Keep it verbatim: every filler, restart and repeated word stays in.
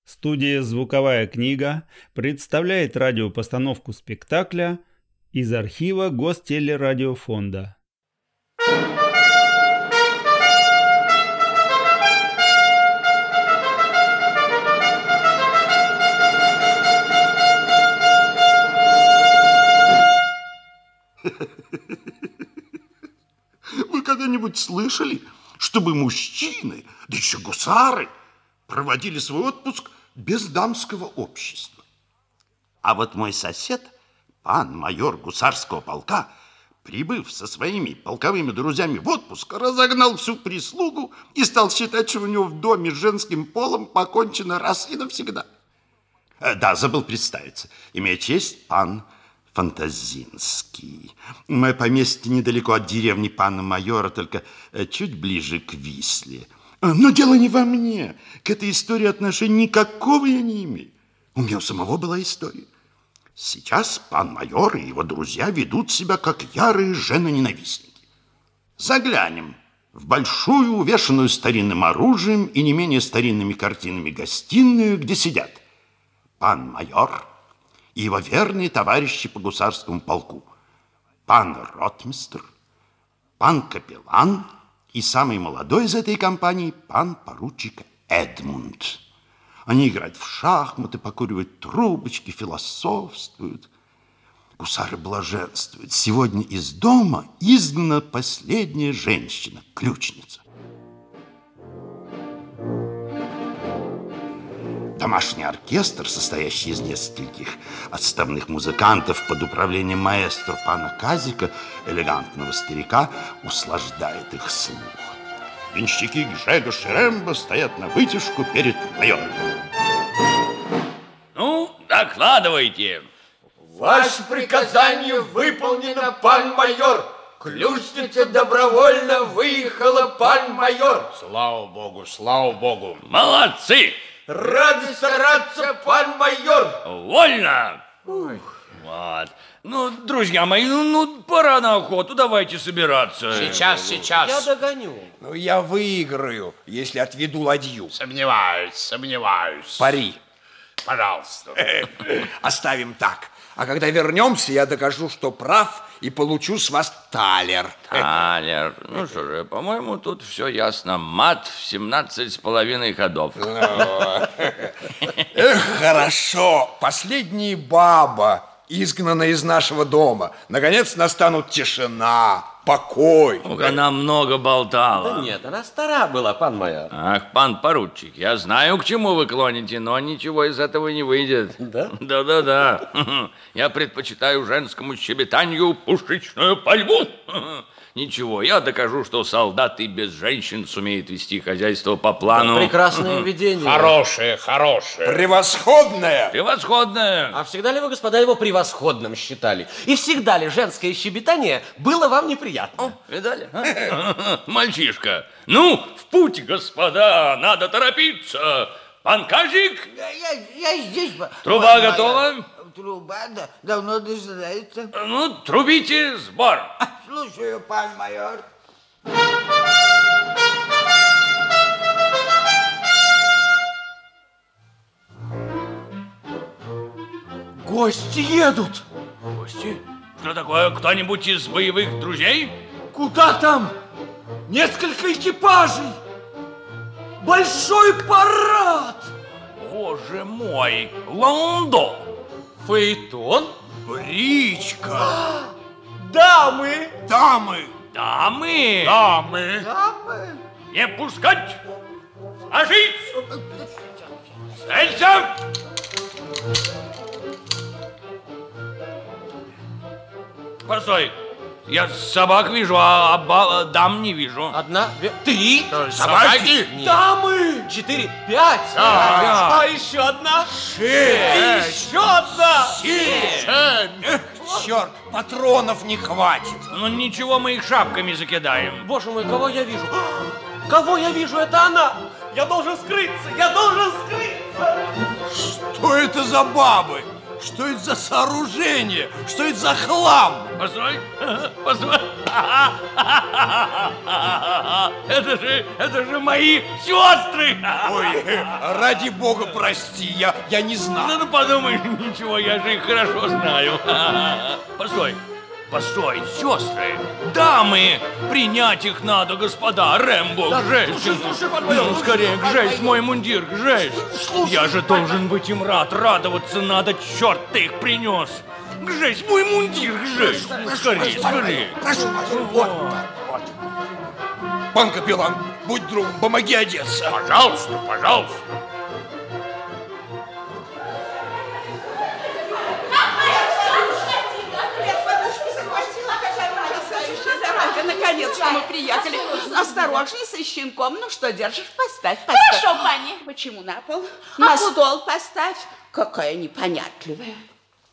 Студия «Звуковая книга» представляет радиопостановку спектакля из архива Гостелерадиофонда. Вы когда-нибудь слышали, чтобы мужчины, да еще гусары, проводили свой отпуск без дамского общества? А вот мой сосед, пан майор гусарского полка, прибыв со своими полковыми друзьями в отпуск, разогнал всю прислугу и стал считать, что у него в доме с женским полом покончено раз и навсегда. Да, забыл представиться. Имею честь, пан Фантазинский. Мое поместье недалеко от деревни пана майора, только чуть ближе к Висле. Но дело не во мне. К этой истории отношения никакого я не имею. У меня у самого была история. Сейчас пан майор и его друзья ведут себя как ярые женоненавистники. Заглянем в большую, увешанную старинным оружием и не менее старинными картинами гостиную, где сидят пан майор и его верные товарищи по гусарскому полку, пан ротмистр, пан капеллан и самый молодой из этой компании пан поручик Эдмунд. Они играют в шахматы, покуривают трубочки, философствуют. Гусары блаженствуют. Сегодня из дома изгнана последняя женщина, ключница. Домашний оркестр, состоящий из нескольких отставных музыкантов под управлением маэстро пана Казика, элегантного старика, услаждает их слух. Денщики Гжегош и Рэмбо стоят на вытяжку перед майором. Ну, докладывайте. Ваше приказание выполнено, пан майор. Ключница добровольно выехала, пан майор. Слава богу, слава богу. Молодцы! Рады стараться, пан майор. Вольно! Ой. Вот. Ну, друзья мои, ну, ну, пора на охоту, давайте собираться. Сейчас, сейчас. Я догоню. Ну, я выиграю, если отведу ладью. Сомневаюсь, сомневаюсь. Пари. Пожалуйста. Оставим так. А когда вернемся, я докажу, что прав, и получу с вас талер. Талер. Ну что же, по-моему, тут все ясно. Мат в семнадцать с половиной ходов. Эх, хорошо. Последняя баба изгнана из нашего дома. Наконец настанут тишина, покой. Ох, она много болтала. Да нет, она стара была, пан майор. Ах, пан поручик, я знаю, к чему вы клоните, но ничего из этого не выйдет. Да? Да-да-да. Я предпочитаю женскому щебетанию пушечную пальму. Ничего, я докажу, что солдат и без женщин сумеет вести хозяйство по плану. Прекрасное видение. Хорошее, хорошее. Превосходное. Превосходное. А всегда ли вы, господа, его превосходным считали? И всегда ли женское щебетание было вам неприятно? Видали? Мальчишка. Ну, в путь, господа, надо торопиться. Пан Казик? Я, я, я здесь. Труба пан готова? майор. Труба, да, давно дожидается. Ну, трубите сбор. Слушаю, пан майор. Гости едут. Гости? Что такое? Кто-нибудь из боевых друзей? Куда там? Несколько экипажей. Большой парад. Боже мой, ландо. Фаэтон. Бричка. Дамы. Дамы. Дамы. Дамы. Дамы. Не пускать. Сложить. Целься. Постой. Я собак вижу, а, а ба- дам не вижу. Одна, две, три. Собаки. Нет. Дамы. Четыре, пять. Да. А еще одна. Шесть. Еще одна. Семь. Эх, черт, патронов не хватит. Ну ничего, мы их шапками закидаем. Боже мой, кого я вижу? Кого я вижу? Это она. Я должен скрыться. Я должен скрыться. Что это за бабы? Что это за сооружение? Что это за хлам? Постой, постой. Это же, это же мои сестры! Ой, ради бога, прости, я, я не знал. Ну, ну подумай, ничего, я же их хорошо знаю. Постой, постой, сестры, дамы, принять их надо, господа. Рэмбо, гжесь. Ну, скорее, гжесь, мой мундир, гжесь. Я же должен быть им рад, радоваться надо, черт ты их принес. Гжесь, мой мундир, гжесь. Скорее, скорее. Прошу вас, вот, вот. Пан капеллан, будь другом, помоги одеться. Пожалуйста, пожалуйста. Наконец-то мы приехали. Осторожней, со щенком. Ну что держишь? Поставь, поставь. Хорошо, пани. Почему на пол? А На пол- стол поставь. Какая непонятливая.